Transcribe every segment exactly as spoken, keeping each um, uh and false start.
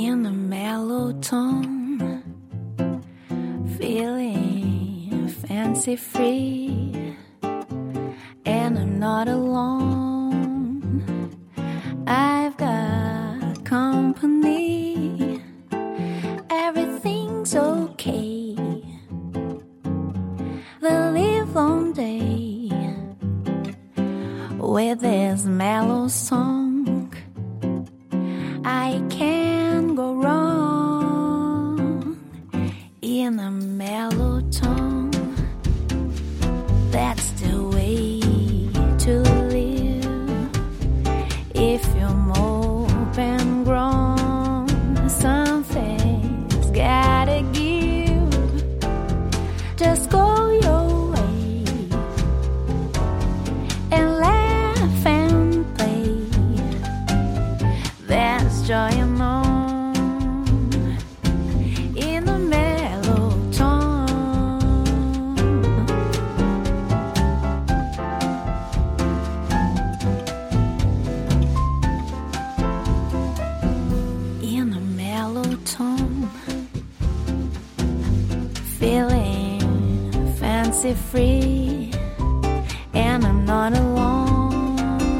in a mellow tone, feeling fancy free, and I'm not alone. I've got company, everything's okay. The live long day with this mellow song, I can't go wrong in a mellow tone. That's the way to live. If you're mope and grown, something's gotta give. Just go your way and laugh and play. There's joy in all in a mellow tone. In a mellow tone, feeling fancy free, and I'm not alone.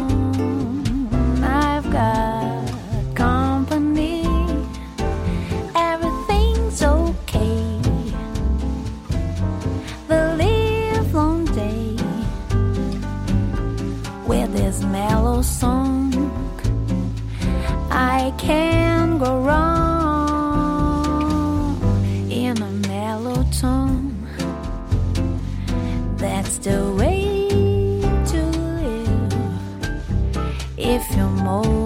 I've got company, everything's okay. The live long day with this mellow song, I can't go wrong in a mellow tone. That's the way to live. If you're more